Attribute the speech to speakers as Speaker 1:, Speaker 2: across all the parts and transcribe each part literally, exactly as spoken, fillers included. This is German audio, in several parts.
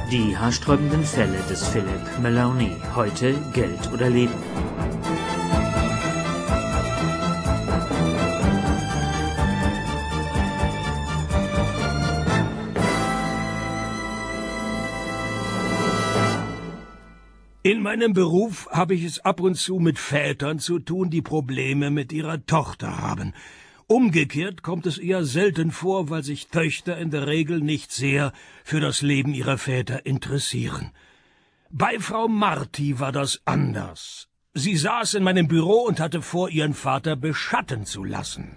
Speaker 1: Die haarsträubenden Fälle des Philip Maloney. Heute Geld oder Leben.
Speaker 2: In meinem Beruf habe ich es ab und zu mit Vätern zu tun, die Probleme mit ihrer Tochter haben. Umgekehrt kommt es eher selten vor, weil sich Töchter in der Regel nicht sehr für das Leben ihrer Väter interessieren. Bei Frau Marti war das anders. Sie saß in meinem Büro und hatte vor, ihren Vater beschatten zu lassen.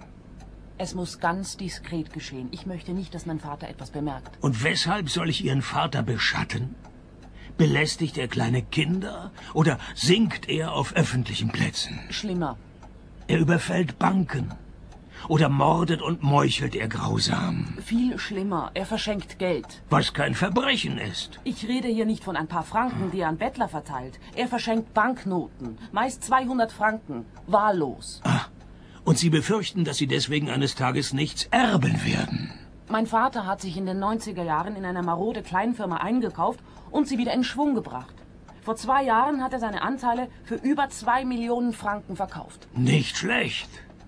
Speaker 3: Es muss ganz diskret geschehen. Ich möchte nicht, dass mein Vater etwas bemerkt.
Speaker 2: Und weshalb soll ich Ihren Vater beschatten? Belästigt er kleine Kinder oder singt er auf öffentlichen Plätzen?
Speaker 3: Schlimmer.
Speaker 2: Er überfällt Banken. Oder mordet und meuchelt er grausam?
Speaker 3: Viel schlimmer. Er verschenkt Geld.
Speaker 2: Was kein Verbrechen ist.
Speaker 3: Ich rede hier nicht von ein paar Franken, die er an Bettler verteilt. Er verschenkt Banknoten. Meist zweihundert Franken. Wahllos.
Speaker 2: Ah, und Sie befürchten, dass Sie deswegen eines Tages nichts erben werden?
Speaker 3: Mein Vater hat sich in den neunziger Jahren in einer marode Kleinfirma eingekauft und sie wieder in Schwung gebracht. Vor zwei Jahren hat er seine Anteile für über zwei Millionen Franken verkauft.
Speaker 2: Nicht schlecht.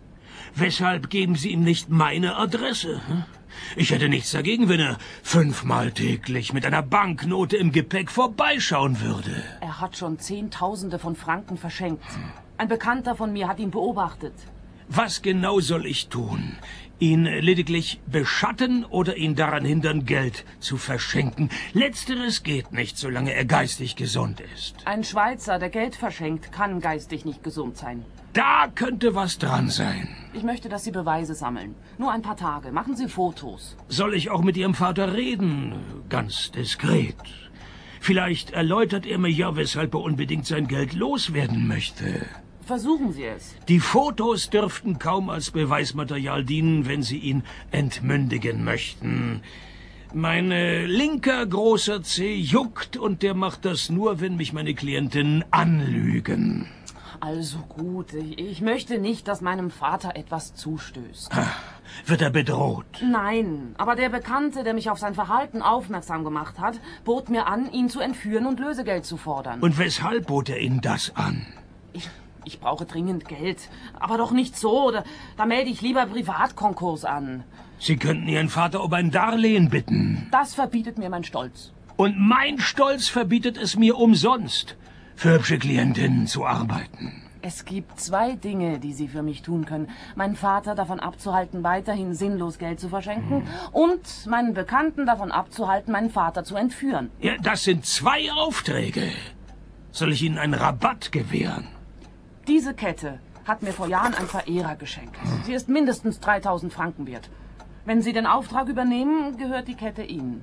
Speaker 2: Weshalb geben Sie ihm nicht meine Adresse? Ich hätte nichts dagegen, wenn er fünfmal täglich mit einer Banknote im Gepäck vorbeischauen würde.
Speaker 3: Er hat schon Zehntausende von Franken verschenkt. Ein Bekannter von mir hat ihn beobachtet.
Speaker 2: Was genau soll ich tun? Ihn lediglich beschatten oder ihn daran hindern, Geld zu verschenken? Letzteres geht nicht, solange er geistig gesund ist.
Speaker 3: Ein Schweizer, der Geld verschenkt, kann geistig nicht gesund sein.
Speaker 2: Da könnte was dran sein.
Speaker 3: Ich möchte, dass Sie Beweise sammeln. Nur ein paar Tage. Machen Sie Fotos.
Speaker 2: Soll ich auch mit Ihrem Vater reden? Ganz diskret. Vielleicht erläutert er mir ja, weshalb er unbedingt sein Geld loswerden möchte.
Speaker 3: Versuchen Sie es.
Speaker 2: Die Fotos dürften kaum als Beweismaterial dienen, wenn Sie ihn entmündigen möchten. Mein äh, linker großer Zeh juckt und der macht das nur, wenn mich meine Klientinnen anlügen.
Speaker 3: Also gut, ich, ich möchte nicht, dass meinem Vater etwas zustößt.
Speaker 2: Wird er bedroht?
Speaker 3: Nein, aber der Bekannte, der mich auf sein Verhalten aufmerksam gemacht hat, bot mir an, ihn zu entführen und Lösegeld zu fordern.
Speaker 2: Und weshalb bot er Ihnen das an?
Speaker 3: Ich, ich brauche dringend Geld, aber doch nicht so. Da, da melde ich lieber Privatkonkurs an.
Speaker 2: Sie könnten Ihren Vater um ein Darlehen bitten.
Speaker 3: Das verbietet mir mein Stolz.
Speaker 2: Und mein Stolz verbietet es mir umsonst, für hübsche Klientinnen zu arbeiten.
Speaker 3: Es gibt zwei Dinge, die Sie für mich tun können. Meinen Vater davon abzuhalten, weiterhin sinnlos Geld zu verschenken, hm. und meinen Bekannten davon abzuhalten, meinen Vater zu entführen.
Speaker 2: Ja, das sind zwei Aufträge. Soll ich Ihnen einen Rabatt gewähren?
Speaker 3: Diese Kette hat mir vor Jahren ein Verehrer geschenkt. Sie ist mindestens dreitausend Franken wert. Wenn Sie den Auftrag übernehmen, gehört die Kette Ihnen.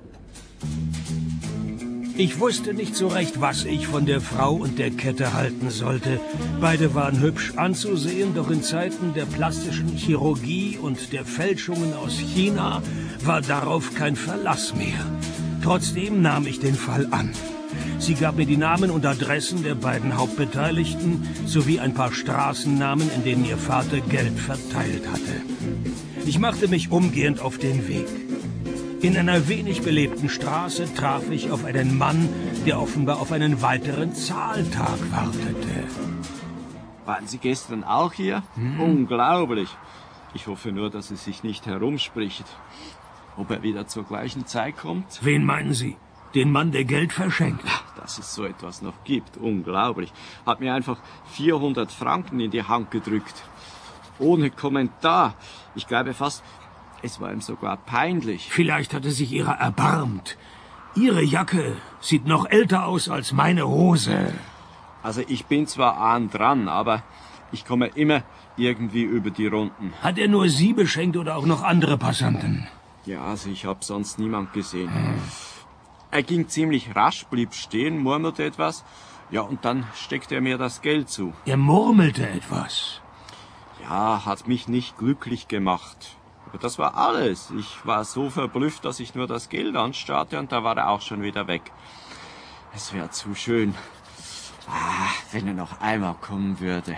Speaker 2: Ich wusste nicht so recht, was ich von der Frau und der Kette halten sollte. Beide waren hübsch anzusehen, doch in Zeiten der plastischen Chirurgie und der Fälschungen aus China war darauf kein Verlass mehr. Trotzdem nahm ich den Fall an. Sie gab mir die Namen und Adressen der beiden Hauptbeteiligten sowie ein paar Straßennamen, in denen ihr Vater Geld verteilt hatte. Ich machte mich umgehend auf den Weg. In einer wenig belebten Straße traf ich auf einen Mann, der offenbar auf einen weiteren Zahltag wartete.
Speaker 4: Waren Sie gestern auch hier? Hm. Unglaublich. Ich hoffe nur, dass es sich nicht herumspricht. Ob er wieder zur gleichen Zeit kommt?
Speaker 2: Wen meinen Sie? Den Mann, der Geld verschenkt?
Speaker 4: Dass es so etwas noch gibt. Unglaublich. Hat mir einfach vierhundert Franken in die Hand gedrückt. Ohne Kommentar. Ich glaube fast... Es war ihm sogar peinlich.
Speaker 2: Vielleicht hat er sich ihrer erbarmt. Ihre Jacke sieht noch älter aus als meine Hose.
Speaker 4: Also ich bin zwar an dran, aber ich komme immer irgendwie über die Runden.
Speaker 2: Hat er nur Sie beschenkt oder auch noch andere Passanten?
Speaker 4: Ja, also ich habe sonst niemand gesehen. Hm. Er ging ziemlich rasch, blieb stehen, murmelte etwas. Ja, und dann steckte er mir das Geld zu.
Speaker 2: Er murmelte etwas?
Speaker 4: Ja, hat mich nicht glücklich gemacht. Aber das war alles. Ich war so verblüfft, dass ich nur das Geld anstarrte und da war er auch schon wieder weg. Es wäre zu schön, ah, wenn er noch einmal kommen würde.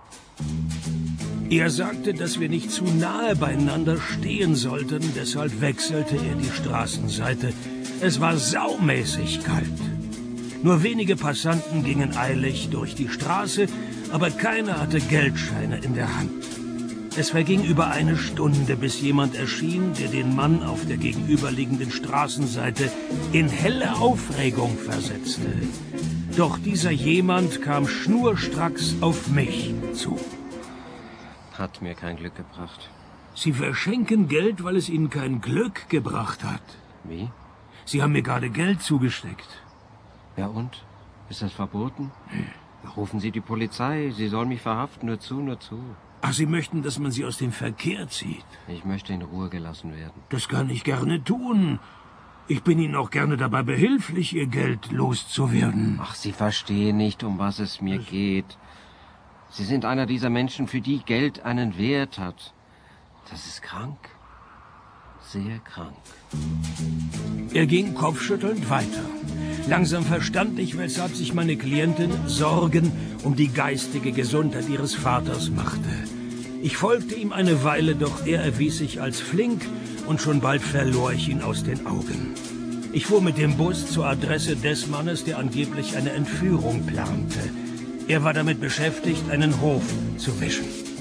Speaker 2: Er sagte, dass wir nicht zu nahe beieinander stehen sollten, deshalb wechselte er die Straßenseite. Es war saumäßig kalt. Nur wenige Passanten gingen eilig durch die Straße, aber keiner hatte Geldscheine in der Hand. Es verging über eine Stunde, bis jemand erschien, der den Mann auf der gegenüberliegenden Straßenseite in helle Aufregung versetzte. Doch dieser jemand kam schnurstracks auf mich zu.
Speaker 5: Hat mir kein Glück gebracht.
Speaker 2: Sie verschenken Geld, weil es Ihnen kein Glück gebracht hat.
Speaker 5: Wie?
Speaker 2: Sie haben mir gerade Geld zugesteckt.
Speaker 5: Ja und? Ist das verboten? Rufen Sie die Polizei. Sie soll mich verhaften. Nur zu, nur zu.
Speaker 2: Ach, Sie möchten, dass man Sie aus dem Verkehr zieht?
Speaker 5: Ich möchte in Ruhe gelassen werden.
Speaker 2: Das kann ich gerne tun. Ich bin Ihnen auch gerne dabei behilflich, Ihr Geld loszuwerden.
Speaker 5: Ach, Sie verstehen nicht, um was es mir geht. Sie sind einer dieser Menschen, für die Geld einen Wert hat. Das ist krank. Sehr krank.
Speaker 2: Er ging kopfschüttelnd weiter. Langsam verstand ich, weshalb sich meine Klientin Sorgen um die geistige Gesundheit ihres Vaters machte. Ich folgte ihm eine Weile, doch er erwies sich als flink und schon bald verlor ich ihn aus den Augen. Ich fuhr mit dem Bus zur Adresse des Mannes, der angeblich eine Entführung plante. Er war damit beschäftigt, einen Hof zu wischen.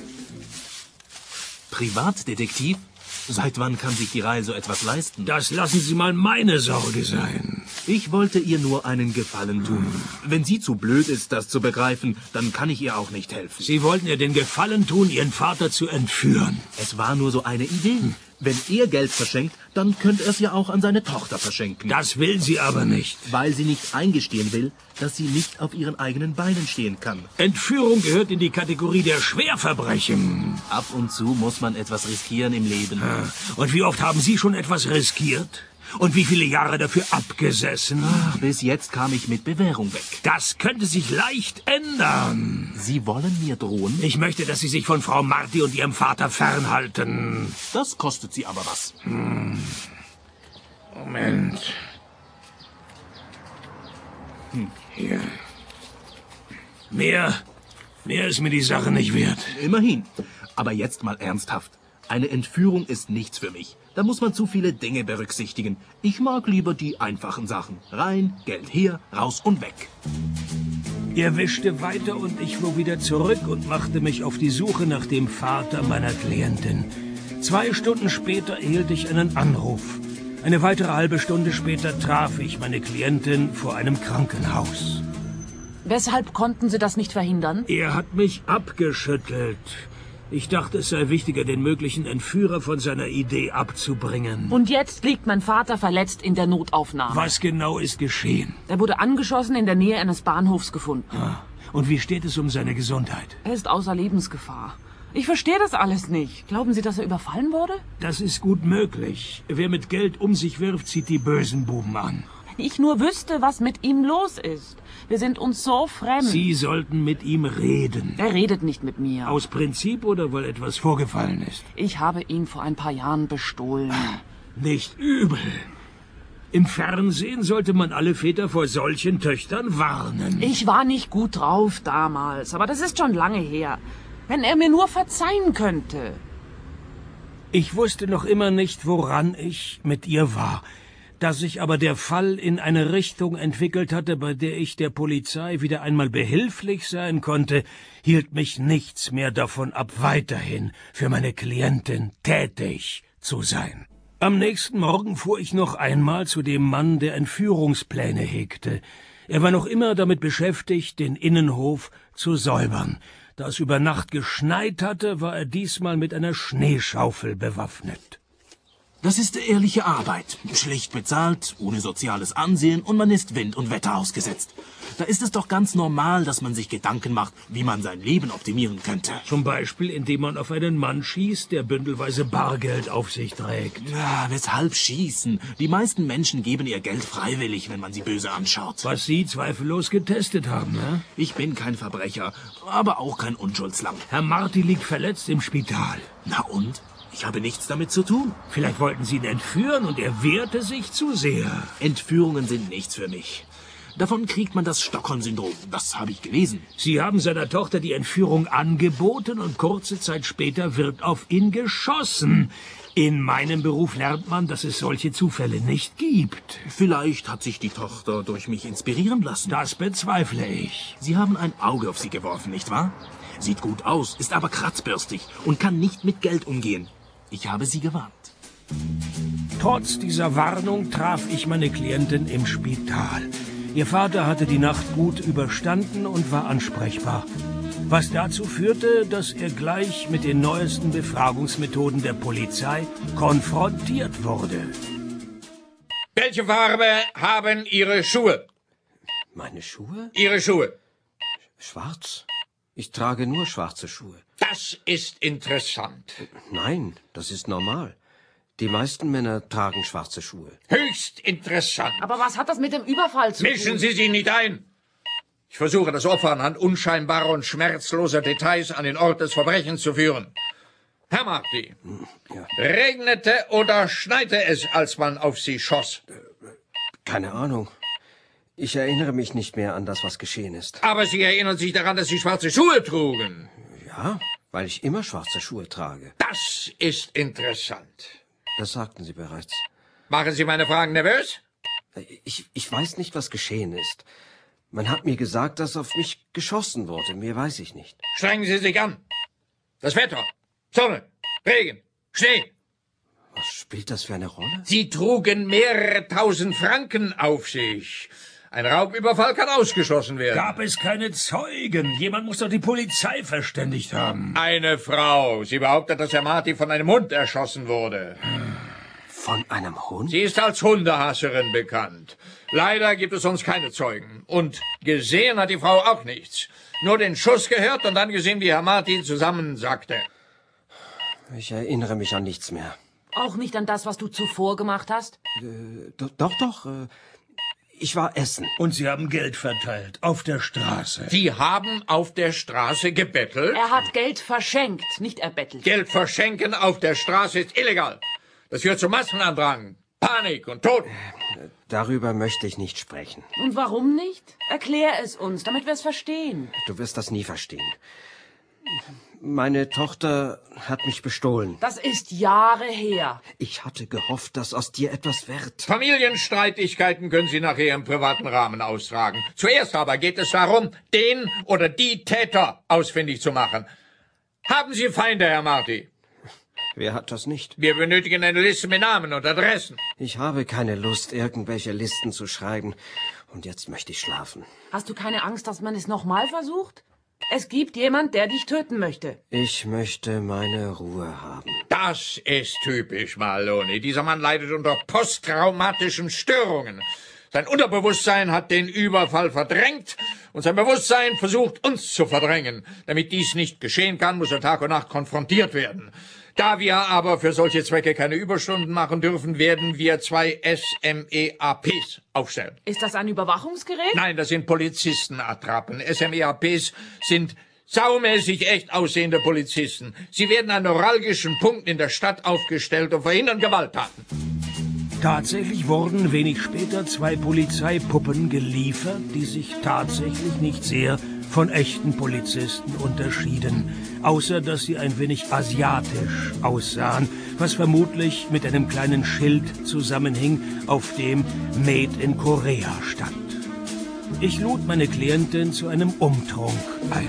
Speaker 6: Privatdetektiv? Seit wann kann sich die Reihe so etwas leisten?
Speaker 2: Das lassen Sie mal meine Sorge sein.
Speaker 6: Ich wollte ihr nur einen Gefallen tun. Wenn sie zu blöd ist, das zu begreifen, dann kann ich ihr auch nicht helfen.
Speaker 2: Sie wollten ihr den Gefallen tun, Ihren Vater zu entführen.
Speaker 6: Es war nur so eine Idee. Wenn er Geld verschenkt, dann könnte er es ja auch an seine Tochter verschenken.
Speaker 2: Das will sie aber nicht.
Speaker 6: Weil sie nicht eingestehen will, dass sie nicht auf ihren eigenen Beinen stehen kann.
Speaker 2: Entführung gehört in die Kategorie der Schwerverbrechen.
Speaker 6: Ab und zu muss man etwas riskieren im Leben.
Speaker 2: Und wie oft haben Sie schon etwas riskiert? Und wie viele Jahre dafür abgesessen?
Speaker 6: Ach, bis jetzt kam ich mit Bewährung weg.
Speaker 2: Das könnte sich leicht ändern.
Speaker 6: Sie wollen mir drohen?
Speaker 2: Ich möchte, dass Sie sich von Frau Marti und ihrem Vater fernhalten.
Speaker 6: Das kostet Sie aber was.
Speaker 2: Hm. Moment. Hm. Hier. Mehr, mehr ist mir die Sache nicht wert.
Speaker 6: Immerhin. Aber jetzt mal ernsthaft. Eine Entführung ist nichts für mich. Da muss man zu viele Dinge berücksichtigen. Ich mag lieber die einfachen Sachen. Rein, Geld her, raus und weg.
Speaker 2: Er wischte weiter und ich fuhr wieder zurück und machte mich auf die Suche nach dem Vater meiner Klientin. Zwei Stunden später erhielt ich einen Anruf. Eine weitere halbe Stunde später traf ich meine Klientin vor einem Krankenhaus.
Speaker 3: Weshalb konnten Sie das nicht verhindern?
Speaker 2: Er hat mich abgeschüttelt. Ich dachte, es sei wichtiger, den möglichen Entführer von seiner Idee abzubringen.
Speaker 3: Und jetzt liegt mein Vater verletzt in der Notaufnahme.
Speaker 2: Was genau ist geschehen?
Speaker 3: Er wurde angeschossen in der Nähe eines Bahnhofs gefunden.
Speaker 2: Ah, und wie steht es um seine Gesundheit?
Speaker 3: Er ist außer Lebensgefahr. Ich verstehe das alles nicht. Glauben Sie, dass er überfallen wurde?
Speaker 2: Das ist gut möglich. Wer mit Geld um sich wirft, zieht die bösen Buben an.
Speaker 3: Wenn ich nur wüsste, was mit ihm los ist. Wir sind uns so fremd.
Speaker 2: Sie sollten mit ihm reden.
Speaker 3: Er redet nicht mit mir.
Speaker 2: Aus Prinzip oder weil etwas vorgefallen ist?
Speaker 3: Ich habe ihn vor ein paar Jahren bestohlen.
Speaker 2: Nicht übel. Im Fernsehen sollte man alle Väter vor solchen Töchtern warnen.
Speaker 3: Ich war nicht gut drauf damals, aber das ist schon lange her. Wenn er mir nur verzeihen könnte.
Speaker 2: Ich wusste noch immer nicht, woran ich mit ihr war. Da sich aber der Fall in eine Richtung entwickelt hatte, bei der ich der Polizei wieder einmal behilflich sein konnte, hielt mich nichts mehr davon ab, weiterhin für meine Klientin tätig zu sein. Am nächsten Morgen fuhr ich noch einmal zu dem Mann, der Entführungspläne hegte. Er war noch immer damit beschäftigt, den Innenhof zu säubern. Da es über Nacht geschneit hatte, war er diesmal mit einer Schneeschaufel bewaffnet.
Speaker 6: Das ist ehrliche Arbeit. Schlecht bezahlt, ohne soziales Ansehen und man ist Wind und Wetter ausgesetzt. Da ist es doch ganz normal, dass man sich Gedanken macht, wie man sein Leben optimieren könnte.
Speaker 2: Zum Beispiel, indem man auf einen Mann schießt, der bündelsweise Bargeld auf sich trägt.
Speaker 6: Ja, weshalb schießen? Die meisten Menschen geben ihr Geld freiwillig, wenn man sie böse anschaut.
Speaker 2: Was Sie zweifellos getestet haben, ne?
Speaker 6: Ich bin kein Verbrecher, aber auch kein Unschuldslamm.
Speaker 2: Herr Marti liegt verletzt im Spital.
Speaker 6: Na und? Ich habe nichts damit zu tun.
Speaker 2: Vielleicht wollten Sie ihn entführen und er wehrte sich zu sehr.
Speaker 6: Entführungen sind nichts für mich. Davon kriegt man das Stockholm-Syndrom. Das habe ich gelesen.
Speaker 2: Sie haben seiner Tochter die Entführung angeboten und kurze Zeit später wird auf ihn geschossen. In meinem Beruf lernt man, dass es solche Zufälle nicht gibt.
Speaker 6: Vielleicht hat sich die Tochter durch mich inspirieren lassen.
Speaker 2: Das bezweifle ich.
Speaker 6: Sie haben ein Auge auf sie geworfen, nicht wahr? Sieht gut aus, ist aber kratzbürstig und kann nicht mit Geld umgehen. Ich habe sie gewarnt.
Speaker 2: Trotz dieser Warnung traf ich meine Klientin im Spital. Ihr Vater hatte die Nacht gut überstanden und war ansprechbar. Was dazu führte, dass er gleich mit den neuesten Befragungsmethoden der Polizei konfrontiert wurde.
Speaker 7: Welche Farbe haben Ihre Schuhe?
Speaker 5: Meine Schuhe?
Speaker 7: Ihre Schuhe.
Speaker 5: Schwarz. Ich trage nur schwarze Schuhe.
Speaker 7: Das ist interessant.
Speaker 5: Nein, das ist normal. Die meisten Männer tragen schwarze Schuhe.
Speaker 7: Höchst interessant.
Speaker 3: Aber was hat das mit dem Überfall zu tun?
Speaker 7: Mischen Sie sich nicht ein. Ich versuche, das Opfer anhand unscheinbarer und schmerzloser Details an den Ort des Verbrechens zu führen. Herr Marty,
Speaker 5: Ja.
Speaker 7: regnete oder schneite es, als man auf Sie schoss?
Speaker 5: Keine Ahnung. Ich erinnere mich nicht mehr an das, was geschehen ist.
Speaker 7: Aber Sie erinnern sich daran, dass Sie schwarze Schuhe trugen.
Speaker 5: Ja, weil ich immer schwarze Schuhe trage.
Speaker 7: Das ist interessant.
Speaker 5: Das sagten Sie bereits.
Speaker 7: Machen Sie meine Fragen nervös?
Speaker 5: Ich, ich weiß nicht, was geschehen ist. Man hat mir gesagt, dass auf mich geschossen wurde. Mehr weiß ich nicht.
Speaker 7: Strengen Sie sich an. Das Wetter, Sonne, Regen, Schnee.
Speaker 5: Was spielt das für eine Rolle?
Speaker 7: Sie trugen mehrere tausend Franken auf sich. Ein Raubüberfall kann ausgeschlossen werden.
Speaker 2: Gab es keine Zeugen? Jemand muss doch die Polizei verständigt haben.
Speaker 7: Eine Frau. Sie behauptet, dass Herr Marty von einem Hund erschossen wurde.
Speaker 5: Von einem Hund?
Speaker 7: Sie ist als Hundehasserin bekannt. Leider gibt es sonst keine Zeugen. Und gesehen hat die Frau auch nichts. Nur den Schuss gehört und dann gesehen, wie Herr Marty zusammensackte.
Speaker 5: Ich erinnere mich an nichts mehr.
Speaker 3: Auch nicht an das, was du zuvor gemacht hast?
Speaker 5: Äh, do, doch, doch. Äh, ich war essen.
Speaker 2: Und Sie haben Geld verteilt, auf der Straße.
Speaker 7: Sie haben auf der Straße gebettelt?
Speaker 3: Er hat Geld verschenkt, nicht erbettelt.
Speaker 7: Geld verschenken auf der Straße ist illegal. Das führt zu Massenandrang, Panik und Tod.
Speaker 5: Darüber möchte ich nicht sprechen.
Speaker 3: Und warum nicht? Erklär es uns, damit wir es verstehen.
Speaker 5: Du wirst das nie verstehen. Meine Tochter hat mich bestohlen.
Speaker 3: Das ist Jahre her.
Speaker 5: Ich hatte gehofft, dass aus dir etwas wird.
Speaker 7: Familienstreitigkeiten können Sie nachher im privaten Rahmen austragen. Zuerst aber geht es darum, den oder die Täter ausfindig zu machen. Haben Sie Feinde, Herr Marty?
Speaker 5: Wer hat das nicht?
Speaker 7: Wir benötigen eine Liste mit Namen und Adressen.
Speaker 5: Ich habe keine Lust, irgendwelche Listen zu schreiben. Und jetzt möchte ich schlafen.
Speaker 3: Hast du keine Angst, dass man es nochmal versucht? Es gibt jemand, der dich töten möchte.
Speaker 5: Ich möchte meine Ruhe haben.
Speaker 7: Das ist typisch Maloney. Dieser Mann leidet unter posttraumatischen Störungen. Sein Unterbewusstsein hat den Überfall verdrängt und sein Bewusstsein versucht, uns zu verdrängen. Damit dies nicht geschehen kann, muss er Tag und Nacht konfrontiert werden. Da wir aber für solche Zwecke keine Überstunden machen dürfen, werden wir zwei S M E A Ps aufstellen.
Speaker 3: Ist das ein Überwachungsgerät?
Speaker 7: Nein, das sind Polizistenattrappen. S M E A Ps sind saumäßig echt aussehende Polizisten. Sie werden an neuralgischen Punkten in der Stadt aufgestellt und verhindern Gewalttaten.
Speaker 2: Tatsächlich wurden wenig später zwei Polizeipuppen geliefert, die sich tatsächlich nicht sehr von echten Polizisten unterschieden, außer dass sie ein wenig asiatisch aussahen, was vermutlich mit einem kleinen Schild zusammenhing, auf dem Made in Korea stand. Ich lud meine Klientin zu einem Umtrunk ein.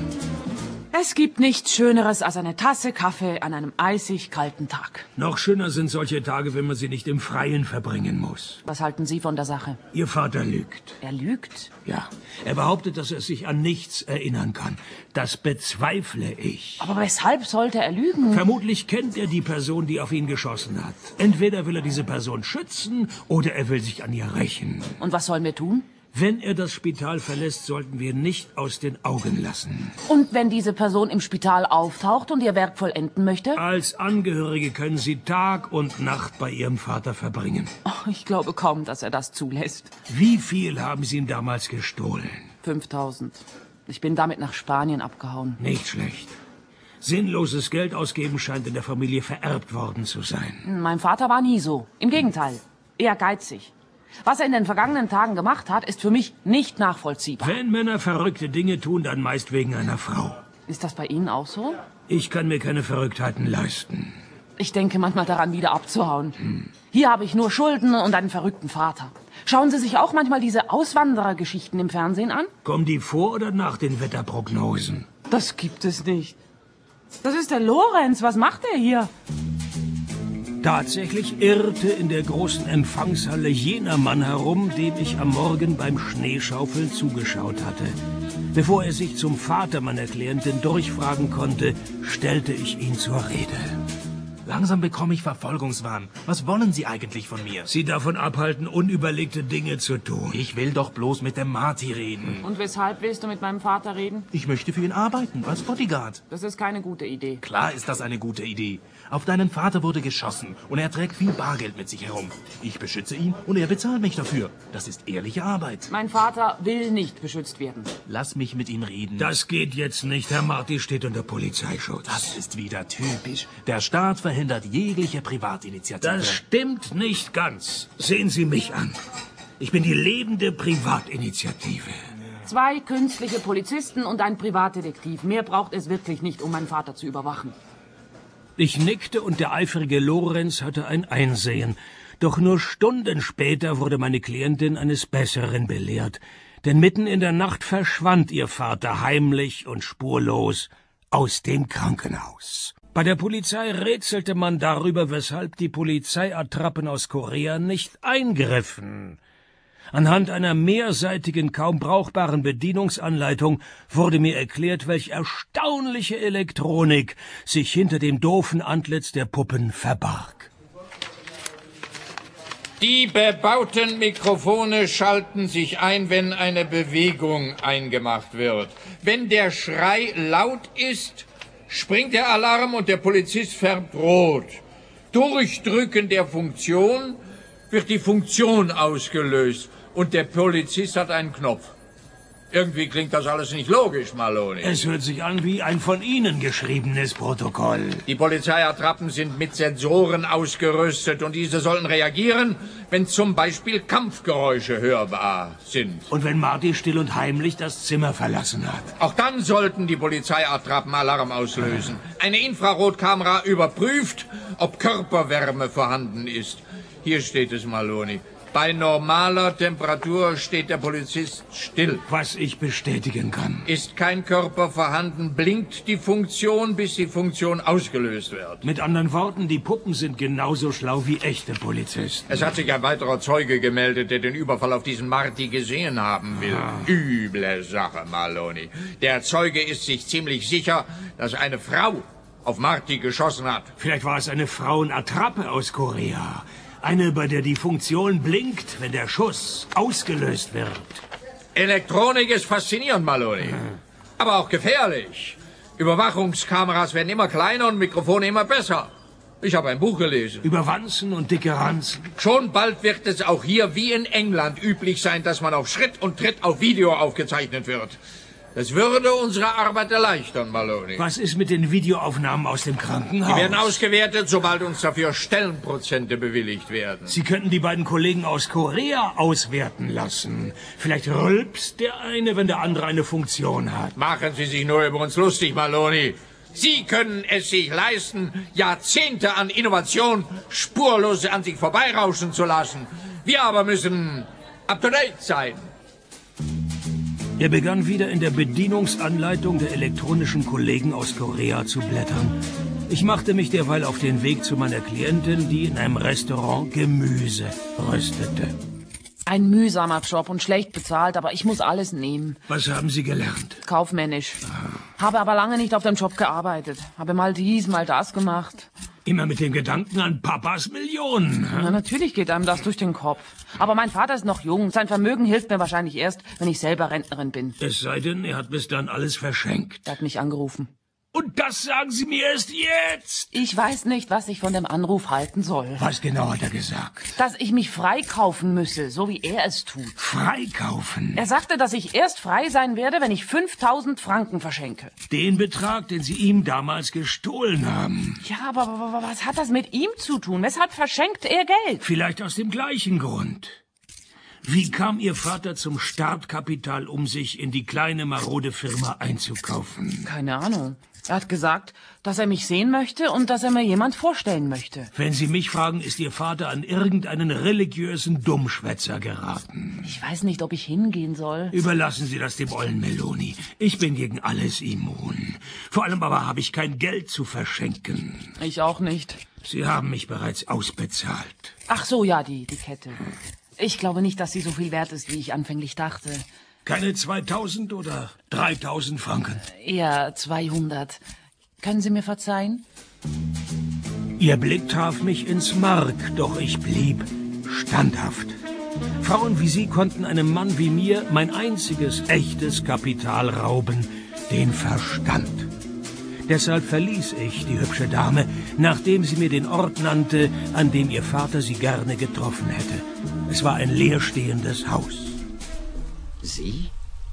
Speaker 3: Es gibt nichts Schöneres als eine Tasse Kaffee an einem eisig kalten Tag.
Speaker 2: Noch schöner sind solche Tage, wenn man sie nicht im Freien verbringen muss.
Speaker 3: Was halten Sie von der Sache?
Speaker 2: Ihr Vater lügt.
Speaker 3: Er lügt?
Speaker 2: Ja, er behauptet, dass er sich an nichts erinnern kann. Das bezweifle ich.
Speaker 3: Aber weshalb sollte er lügen?
Speaker 2: Vermutlich kennt er die Person, die auf ihn geschossen hat. Entweder will er diese Person schützen oder er will sich an ihr rächen.
Speaker 3: Und was sollen wir tun?
Speaker 2: Wenn er das Spital verlässt, sollten wir ihn nicht aus den Augen lassen.
Speaker 3: Und wenn diese Person im Spital auftaucht und ihr Werk vollenden möchte?
Speaker 2: Als Angehörige können Sie Tag und Nacht bei Ihrem Vater verbringen.
Speaker 3: Oh, ich glaube kaum, dass er das zulässt.
Speaker 2: Wie viel haben Sie ihm damals gestohlen?
Speaker 3: fünftausend. Ich bin damit nach Spanien abgehauen.
Speaker 2: Nicht schlecht. Sinnloses Geld ausgeben scheint in der Familie vererbt worden zu sein.
Speaker 3: Mein Vater war nie so. Im Gegenteil. Eher geizig. Was er in den vergangenen Tagen gemacht hat, ist für mich nicht nachvollziehbar.
Speaker 2: Wenn Männer verrückte Dinge tun, dann meist wegen einer Frau.
Speaker 3: Ist das bei Ihnen auch so?
Speaker 2: Ich kann mir keine Verrücktheiten leisten.
Speaker 3: Ich denke manchmal daran, wieder abzuhauen. Hm. Hier habe ich nur Schulden und einen verrückten Vater. Schauen Sie sich auch manchmal diese Auswanderergeschichten im Fernsehen an?
Speaker 2: Kommen die vor oder nach den Wetterprognosen?
Speaker 3: Das gibt es nicht. Das ist der Lorenz. Was macht er hier?
Speaker 2: Tatsächlich irrte in der großen Empfangshalle jener Mann herum, dem ich am Morgen beim Schneeschaufeln zugeschaut hatte. Bevor er sich zum Vater meiner Klientin durchfragen konnte, stellte ich ihn zur Rede.
Speaker 6: Langsam bekomme ich Verfolgungswahn. Was wollen Sie eigentlich von mir?
Speaker 2: Sie davon abhalten, unüberlegte Dinge zu tun.
Speaker 6: Ich will doch bloß mit dem Marty reden.
Speaker 3: Und weshalb willst du mit meinem Vater reden?
Speaker 6: Ich möchte für ihn arbeiten, als Bodyguard.
Speaker 3: Das ist keine gute Idee.
Speaker 6: Klar ist das eine gute Idee. Auf deinen Vater wurde geschossen und er trägt viel Bargeld mit sich herum. Ich beschütze ihn und er bezahlt mich dafür. Das ist ehrliche Arbeit.
Speaker 3: Mein Vater will nicht beschützt werden.
Speaker 6: Lass mich mit ihm reden.
Speaker 2: Das geht jetzt nicht. Herr Marty steht unter Polizeischutz.
Speaker 6: Das ist wieder typisch. Der Staat verhindert jegliche Privatinitiative.
Speaker 2: Das stimmt nicht ganz. Sehen Sie mich an. Ich bin die lebende Privatinitiative.
Speaker 3: Zwei künstliche Polizisten und ein Privatdetektiv. Mehr braucht es wirklich nicht, um meinen Vater zu überwachen.
Speaker 2: Ich nickte und der eifrige Lorenz hatte ein Einsehen. Doch nur Stunden später wurde meine Klientin eines Besseren belehrt. Denn mitten in der Nacht verschwand ihr Vater heimlich und spurlos aus dem Krankenhaus. Bei der Polizei rätselte man darüber, weshalb die Polizeiattrappen aus Korea nicht eingriffen. Anhand einer mehrseitigen, kaum brauchbaren Bedienungsanleitung wurde mir erklärt, welch erstaunliche Elektronik sich hinter dem doofen Antlitz der Puppen verbarg.
Speaker 7: Die bebauten Mikrofone schalten sich ein, wenn eine Bewegung eingemacht wird. Wenn der Schrei laut ist, springt der Alarm und der Polizist färbt rot. Durchdrücken der Funktion wird die Funktion ausgelöst und der Polizist hat einen Knopf. Irgendwie klingt das alles nicht logisch, Maloney.
Speaker 2: Es hört sich an wie ein von Ihnen geschriebenes Protokoll.
Speaker 7: Die Polizeiattrappen sind mit Sensoren ausgerüstet und diese sollen reagieren, wenn zum Beispiel Kampfgeräusche hörbar sind.
Speaker 2: Und wenn Marty still und heimlich das Zimmer verlassen hat.
Speaker 7: Auch dann sollten die Polizeiattrappen Alarm auslösen. Eine Infrarotkamera überprüft, ob Körperwärme vorhanden ist. Hier steht es, Maloney. Bei normaler Temperatur steht der Polizist still.
Speaker 2: Was ich bestätigen kann.
Speaker 7: Ist kein Körper vorhanden, blinkt die Funktion, bis die Funktion ausgelöst wird.
Speaker 2: Mit anderen Worten, die Puppen sind genauso schlau wie echte Polizisten.
Speaker 7: Es hat sich ein weiterer Zeuge gemeldet, der den Überfall auf diesen Marty gesehen haben will. Ah. Üble Sache, Maloney. Der Zeuge ist sich ziemlich sicher, dass eine Frau auf Marty geschossen hat.
Speaker 2: Vielleicht war es eine Frauenattrappe aus Korea. Eine, bei der die Funktion blinkt, wenn der Schuss ausgelöst wird.
Speaker 7: Elektronik ist faszinierend, Maloney. Aber auch gefährlich. Überwachungskameras werden immer kleiner und Mikrofone immer besser. Ich habe ein Buch gelesen.
Speaker 2: Über Wanzen und dicke Ranzen.
Speaker 7: Schon bald wird es auch hier wie in England üblich sein, dass man auf Schritt und Tritt auf Video aufgezeichnet wird. Das würde unsere Arbeit erleichtern, Maloney.
Speaker 2: Was ist mit den Videoaufnahmen aus dem Krankenhaus?
Speaker 7: Die werden ausgewertet, sobald uns dafür Stellenprozente bewilligt werden.
Speaker 2: Sie könnten die beiden Kollegen aus Korea auswerten lassen. Vielleicht rülpst der eine, wenn der andere eine Funktion hat.
Speaker 7: Machen Sie sich nur über uns lustig, Maloney. Sie können es sich leisten, Jahrzehnte an Innovation spurlos an sich vorbeirauschen zu lassen. Wir aber müssen up-to-date sein.
Speaker 2: Er begann wieder in der Bedienungsanleitung der elektronischen Kollegen aus Korea zu blättern. Ich machte mich derweil auf den Weg zu meiner Klientin, die in einem Restaurant Gemüse röstete.
Speaker 3: Ein mühsamer Job und schlecht bezahlt, aber ich muss alles nehmen.
Speaker 2: Was haben Sie gelernt?
Speaker 3: Kaufmännisch. Habe aber lange nicht auf dem Job gearbeitet. Habe mal dies, mal das gemacht.
Speaker 2: Immer mit dem Gedanken an Papas Millionen.
Speaker 3: Na, natürlich geht einem das durch den Kopf. Aber mein Vater ist noch jung. Sein Vermögen hilft mir wahrscheinlich erst, wenn ich selber Rentnerin bin.
Speaker 2: Es sei denn, er hat bis dann alles verschenkt.
Speaker 3: Er hat mich angerufen.
Speaker 2: Und das sagen Sie mir erst jetzt?
Speaker 3: Ich weiß nicht, was ich von dem Anruf halten soll.
Speaker 2: Was genau hat er gesagt?
Speaker 3: Dass ich mich freikaufen müsse, so wie er es tut.
Speaker 2: Freikaufen?
Speaker 3: Er sagte, dass ich erst frei sein werde, wenn ich fünftausend Franken verschenke.
Speaker 2: Den Betrag, den Sie ihm damals gestohlen haben.
Speaker 3: Ja, aber, aber was hat das mit ihm zu tun? Weshalb verschenkt er Geld?
Speaker 2: Vielleicht aus dem gleichen Grund. Wie kam Ihr Vater zum Startkapital, um sich in die kleine marode Firma einzukaufen?
Speaker 3: Keine Ahnung. Er hat gesagt, dass er mich sehen möchte und dass er mir jemand vorstellen möchte.
Speaker 2: Wenn Sie mich fragen, ist Ihr Vater an irgendeinen religiösen Dummschwätzer geraten.
Speaker 3: Ich weiß nicht, ob ich hingehen soll.
Speaker 2: Überlassen Sie das dem ollen Meloni. Ich bin gegen alles immun. Vor allem aber habe ich kein Geld zu verschenken.
Speaker 3: Ich auch nicht.
Speaker 2: Sie haben mich bereits ausbezahlt.
Speaker 3: Ach so, ja, die, die Kette. Ich glaube nicht, dass sie so viel wert ist, wie ich anfänglich dachte.
Speaker 2: Keine zweitausend oder dreitausend Franken?
Speaker 3: Eher zweihundert. Können Sie mir verzeihen?
Speaker 2: Ihr Blick traf mich ins Mark, doch ich blieb standhaft. Frauen wie Sie konnten einem Mann wie mir mein einziges echtes Kapital rauben, den Verstand. Deshalb verließ ich die hübsche Dame, nachdem sie mir den Ort nannte, an dem ihr Vater sie gerne getroffen hätte. Es war ein leerstehendes Haus.
Speaker 5: Sie?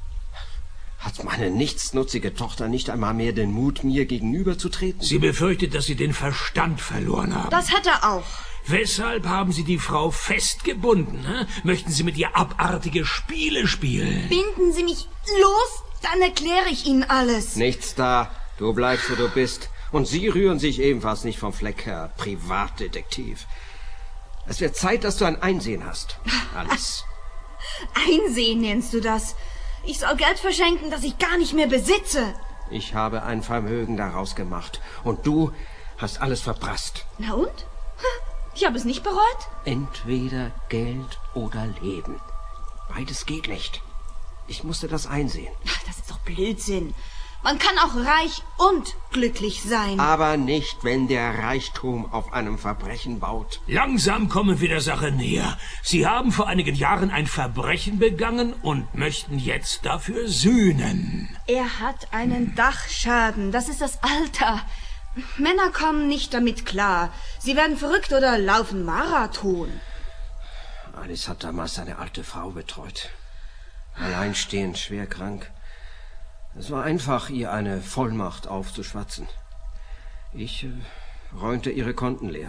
Speaker 5: Hat meine nichtsnutzige Tochter nicht einmal mehr den Mut, mir gegenüberzutreten?
Speaker 2: Sie befürchtet, dass Sie den Verstand verloren haben.
Speaker 8: Das hat er auch.
Speaker 2: Weshalb haben Sie die Frau festgebunden? Hä? Möchten Sie mit ihr abartige Spiele spielen?
Speaker 8: Binden Sie mich los, dann erkläre ich Ihnen alles.
Speaker 5: Nichts da. Du bleibst, wo du bist. Und Sie rühren sich ebenfalls nicht vom Fleck, Herr Privatdetektiv. Es wird Zeit, dass du ein Einsehen hast. Alles.
Speaker 8: Einsehen nennst du das? Ich soll Geld verschenken, das ich gar nicht mehr besitze.
Speaker 5: Ich habe ein Vermögen daraus gemacht. Und du hast alles verprasst.
Speaker 8: Na und? Ich habe es nicht bereut.
Speaker 5: Entweder Geld oder Leben. Beides geht nicht. Ich musste das einsehen.
Speaker 8: Ach, das ist doch Blödsinn. Man kann auch reich und glücklich sein.
Speaker 5: Aber nicht, wenn der Reichtum auf einem Verbrechen baut.
Speaker 2: Langsam kommen wir der Sache näher. Sie haben vor einigen Jahren ein Verbrechen begangen und möchten jetzt dafür sühnen.
Speaker 8: Er hat einen Dachschaden. Das ist das Alter. Männer kommen nicht damit klar. Sie werden verrückt oder laufen Marathon.
Speaker 5: Alice hat damals eine alte Frau betreut. Alleinstehend, schwer krank. Es war einfach, ihr eine Vollmacht aufzuschwatzen. Ich äh, räumte ihre Konten leer.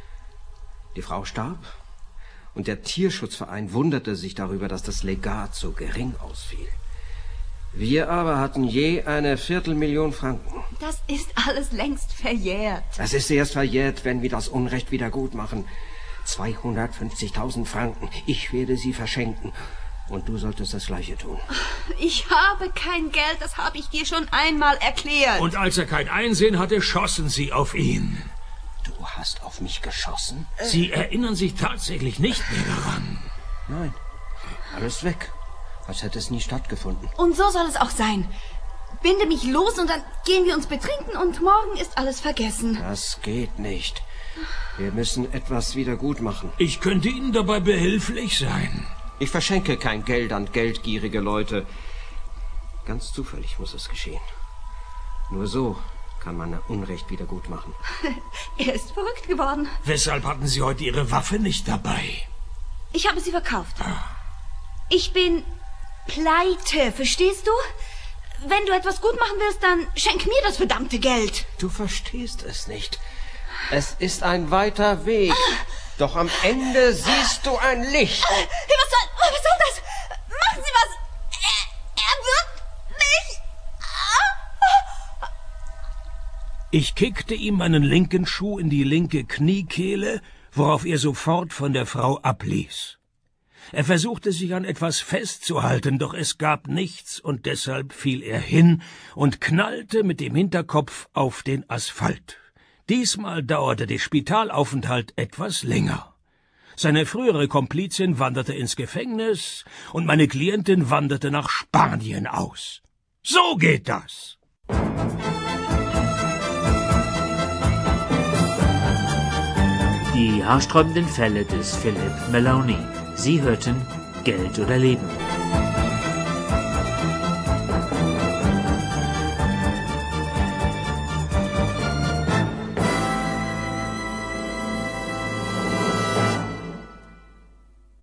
Speaker 5: Die Frau starb und der Tierschutzverein wunderte sich darüber, dass das Legat so gering ausfiel. Wir aber hatten je eine Viertelmillion Franken.
Speaker 8: Das ist alles längst verjährt.
Speaker 5: Das ist erst verjährt, wenn wir das Unrecht wieder gut machen. zweihundertfünfzigtausend Franken. Ich werde sie verschenken. Und du solltest das Gleiche tun.
Speaker 8: Ich habe kein Geld, das habe ich dir schon einmal erklärt.
Speaker 2: Und als er kein Einsehen hatte, schossen Sie auf ihn.
Speaker 5: Du hast auf mich geschossen?
Speaker 2: Sie erinnern sich tatsächlich nicht mehr daran.
Speaker 5: Nein, alles weg. Als hätte es nie stattgefunden.
Speaker 8: Und so soll es auch sein. Binde mich los und dann gehen wir uns betrinken und morgen ist alles vergessen.
Speaker 5: Das geht nicht. Wir müssen etwas wieder gut machen.
Speaker 2: Ich könnte Ihnen dabei behilflich sein.
Speaker 5: Ich verschenke kein Geld an geldgierige Leute. Ganz zufällig muss es geschehen. Nur so kann man Unrecht wieder gut machen.
Speaker 8: Er ist verrückt geworden.
Speaker 2: Weshalb hatten Sie heute Ihre Waffe nicht dabei?
Speaker 8: Ich habe sie verkauft. Ich bin pleite, verstehst du? Wenn du etwas gut machen willst, dann schenk mir das verdammte Geld.
Speaker 5: Du verstehst es nicht. Es ist ein weiter Weg. Doch am Ende siehst du ein Licht.
Speaker 8: Was soll, was soll das? Machen Sie was! Er, er wird mich...
Speaker 2: Ich kickte ihm meinen linken Schuh in die linke Kniekehle, worauf er sofort von der Frau abließ. Er versuchte sich an etwas festzuhalten, doch es gab nichts, und deshalb fiel er hin und knallte mit dem Hinterkopf auf den Asphalt. Diesmal dauerte der Spitalaufenthalt etwas länger. Seine frühere Komplizin wanderte ins Gefängnis und meine Klientin wanderte nach Spanien aus. So geht das.
Speaker 1: Die haarsträubenden Fälle des Philip Maloney. Sie hörten Geld oder Leben.